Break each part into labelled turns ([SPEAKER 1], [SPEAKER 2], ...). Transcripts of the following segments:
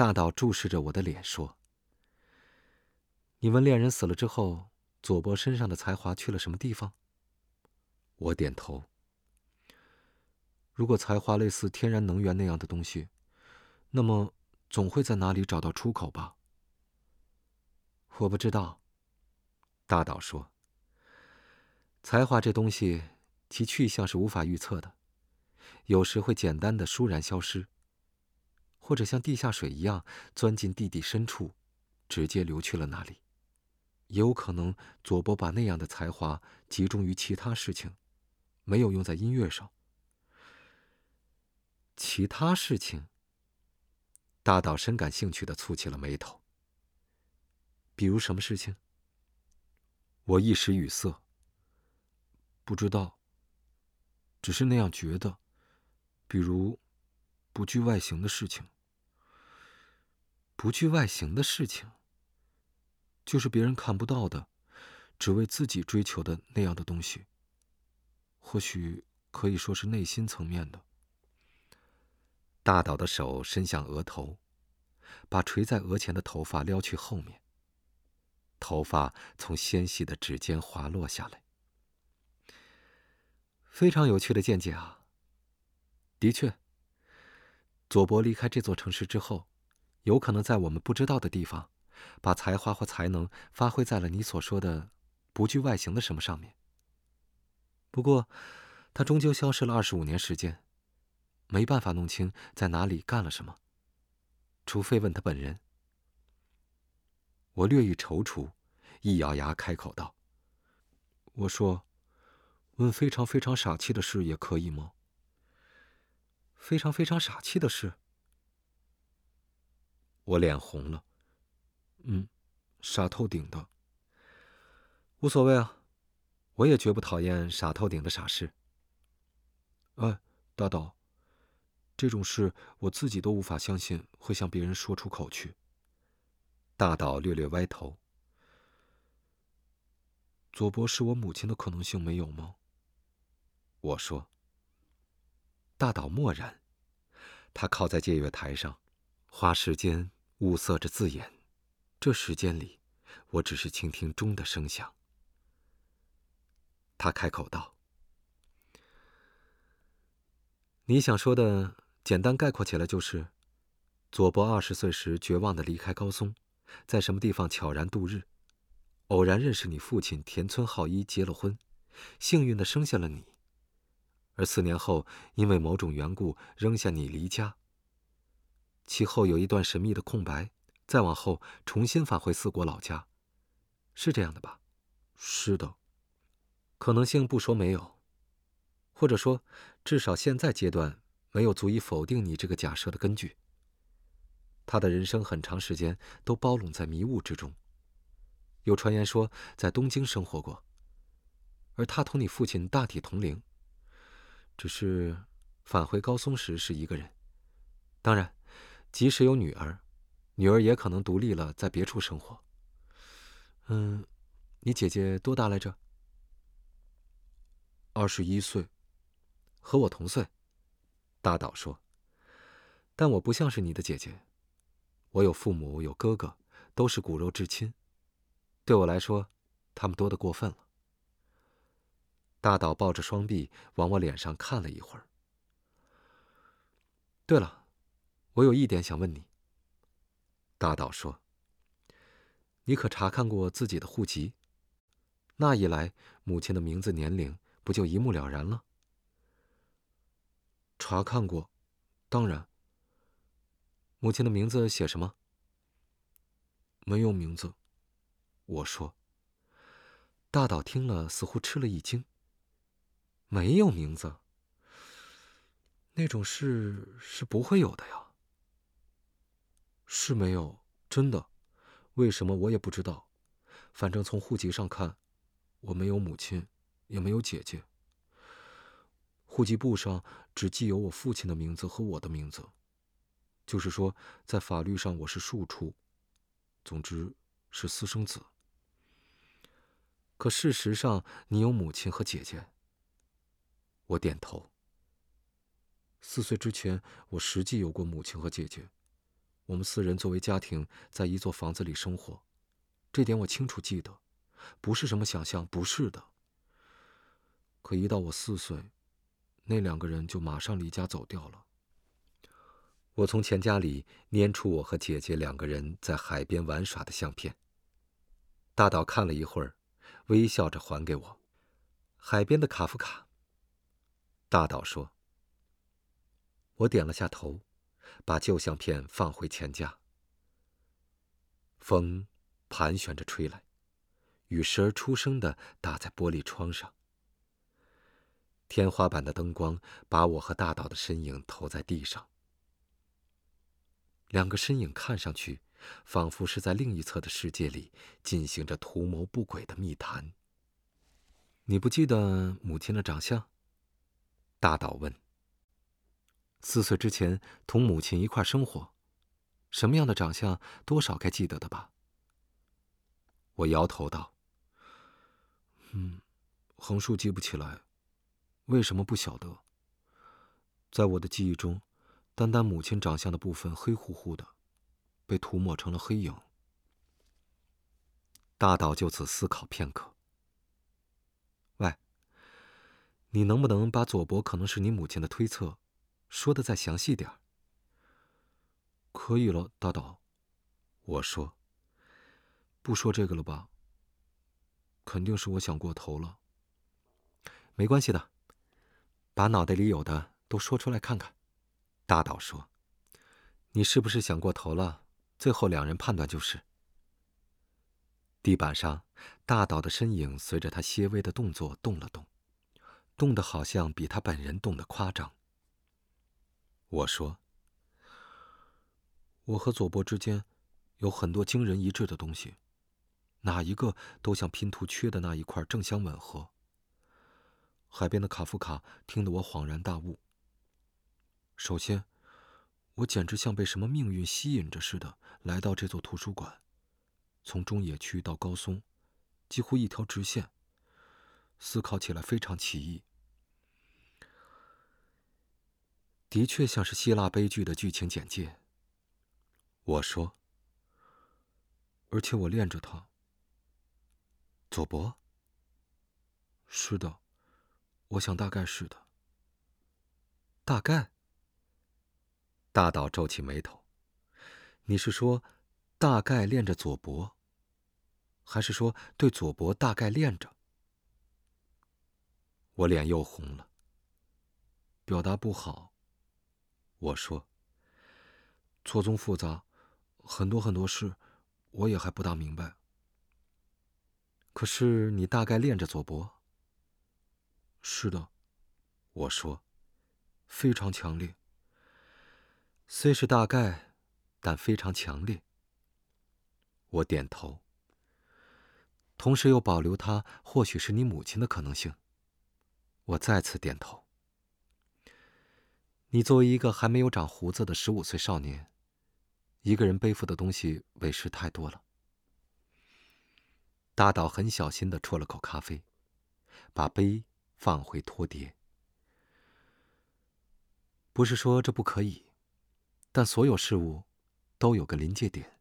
[SPEAKER 1] 大岛注视着我的脸说：“你问恋人死了之后，佐伯身上的才华去了什么地方？”我点头。如果才华类似天然能源那样的东西，那么总会在哪里找到出口吧？我不知道。大岛说：“才华这东西，其去向是无法预测的，有时会简单的倏然消失，或者像地下水一样钻进地底深处，直接流去了那里。也有可能佐伯把那样的才华集中于其他事情，没有用在音乐上。”其他事情？大岛深感兴趣地蹙起了眉头。比如什么事情？我一时语塞。不知道，只是那样觉得。比如不拘外形的事情。不拘外形的事情，就是别人看不到的，只为自己追求的那样的东西。或许可以说是内心层面的。大岛的手伸向额头，把垂在额前的头发撩去后面。头发从纤细的指尖滑落下来。非常有趣的见解啊。的确，佐伯离开这座城市之后，有可能在我们不知道的地方，把才华或才能发挥在了你所说的不拘外形的什么上面。不过，他终究消失了25年时间，没办法弄清在哪里干了什么，除非问他本人。我略一踌躇，一咬牙开口道：“我说，问非常非常傻气的事也可以吗？”非常非常傻气的事？我脸红了。傻透顶的。无所谓啊，我也绝不讨厌傻透顶的傻事。哎，大岛，这种事我自己都无法相信会向别人说出口去。大岛略略歪头。佐伯是我母亲的可能性没有吗？我说。大岛默然，他靠在借阅台上，花时间物色着字眼。这时间里，我只是倾听钟的声响。他开口道：“你想说的，简单概括起来就是，佐伯20岁时绝望地离开高松，在什么地方悄然度日，偶然认识你父亲田村浩一，结了婚，幸运地生下了你。而4年后，因为某种缘故扔下你离家。其后有一段神秘的空白，再往后重新返回4国老家，是这样的吧？”“是的。”“可能性不说没有，或者说，至少现在阶段没有足以否定你这个假设的根据。他的人生很长时间都包笼在迷雾之中。有传言说在东京生活过，而他同你父亲大体同龄，只是返回高松时是一个人。当然，即使有女儿，女儿也可能独立了，在别处生活。你姐姐多大来着？”“21岁。”“和我同岁。”大岛说。“但我不像是你的姐姐，我有父母，有哥哥，都是骨肉至亲。对我来说，他们多得过分了。”大岛抱着双臂往我脸上看了一会儿。“对了，我有一点想问你。”大岛说。“你可查看过自己的户籍？那一来，母亲的名字、年龄不就一目了然了？”“查看过，当然。”“母亲的名字写什么？”“没有名字。”我说。大岛听了似乎吃了一惊。“没有名字？那种事是不会有的呀。”“是没有，真的。为什么我也不知道。反正从户籍上看，我没有母亲，也没有姐姐。户籍簿上只记有我父亲的名字和我的名字，就是说，在法律上我是庶出，总之是私生子。可事实上，你有母亲和姐姐。”我点头。“4岁之前，我实际有过母亲和姐姐， 我们4人作为家庭在一座房子里生活，这点我清楚记得，不是什么想象，不是的。可一到我4岁，那2个人就马上离家走掉了。我从钱夹里拈出我和姐姐2个人在海边玩耍的相片。大岛看了一会儿，微笑着还给我。海边的卡夫卡。大岛说。我点了下头，把旧相片放回钱夹。风盘旋着吹来，雨时而出声地打在玻璃窗上。天花板的灯光把我和大岛的身影投在地上。2个身影看上去仿佛是在另一侧的世界里进行着图谋不轨的密谈。你不记得母亲的长相？大岛问。4岁之前同母亲一块生活，什么样的长相多少该记得的吧？我摇头道。横竖记不起来，为什么不晓得？在我的记忆中，单单母亲长相的部分黑乎乎的，被涂抹成了黑影。大岛就此思考片刻。喂，你能不能把佐伯可能是你母亲的推测说得再详细点儿？可以了，大岛。我说。不说这个了吧？肯定是我想过头了。没关系的，把脑袋里有的都说出来看看。大岛说。你是不是想过头了？最后2人判断就是。地板上，大岛的身影随着他些微的动作动了动，动得好像比他本人动得夸张。我说。我和佐伯之间有很多惊人一致的东西，哪一个都像拼图缺的那一块正相吻合。海边的卡夫卡听得我恍然大悟。首先，我简直像被什么命运吸引着似的来到这座图书馆，从中野区到高松，几乎一条直线，思考起来非常奇异。的确像是希腊悲剧的剧情简介。我说。而且我恋着他。佐伯？是的，我想大概是的。大概？大岛皱起眉头。你是说大概恋着佐伯，还是说对佐伯大概恋着？我脸又红了。表达不好。我说。错综复杂，很多事，我也还不大明白。可是你大概恋着佐伯？是的。我说。非常强烈。虽是大概，但非常强烈。我点头。同时又保留他或许是你母亲的可能性。我再次点头。你作为一个还没有长胡子的15岁少年，一个人背负的东西委实太多了。大岛很小心地啜了口咖啡，把杯放回托碟。不是说这不可以，但所有事物都有个临界点。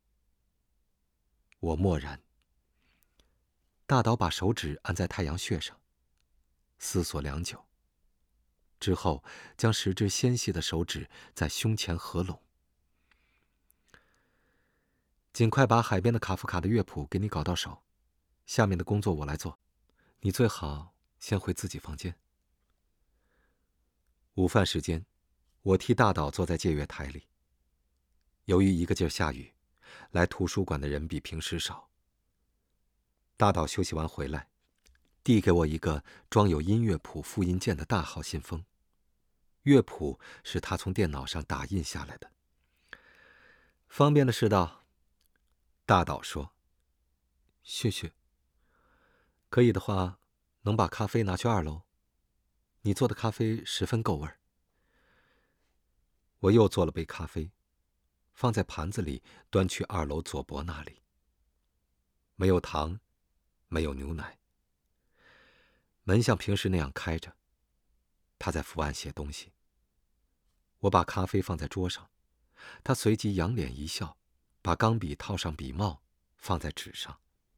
[SPEAKER 1] 我默然。大岛把手指按在太阳穴上，思索良久，之后将10只纤细的手指在胸前合拢。尽快把海边的卡夫卡的乐谱给你搞到手，下面的工作我来做，你最好先回自己房间。午饭时间，我替大岛坐在借阅台里。由于一个劲儿下雨，来图书馆的人比平时少。大岛休息完回来，递给我一个装有音乐谱复印件的大号信封，乐谱是他从电脑上打印下来的。方便的是道。大岛说。谢谢。可以的话，能把咖啡拿去2楼？你做的咖啡十分够味儿。我又做了杯咖啡，放在盘子里，端去2楼佐伯那里。没有糖，没有牛奶。门像平时那样开着，他在伏案写东西。我把咖啡放在桌上， 他随即仰脸一笑，把钢笔套上笔帽，放在纸上。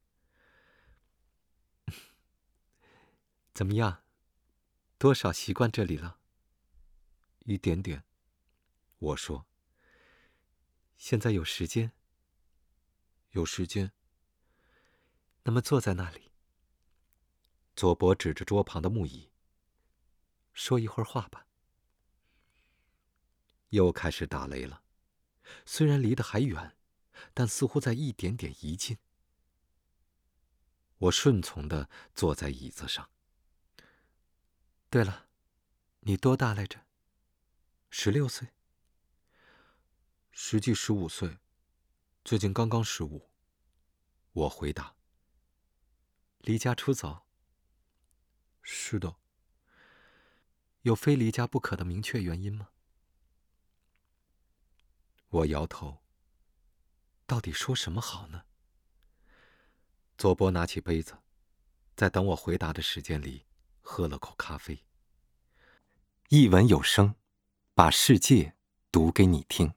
[SPEAKER 1] 怎么样？多少习惯这里了？一点点。我说。现在有时间？有时间。那么坐在那里。佐伯指着桌旁的木椅。说一会儿话吧。又开始打雷了，虽然离得还远，但似乎在一点点移近。我顺从地坐在椅子上。对了，你多大来着？16岁？实际15岁，最近刚刚15。我回答。离家出走？是的。有非离家不可的明确原因吗？我摇头。到底说什么好呢？佐伯拿起杯子，在等我回答的时间里，喝了口咖啡。一文有声，把世界读给你听。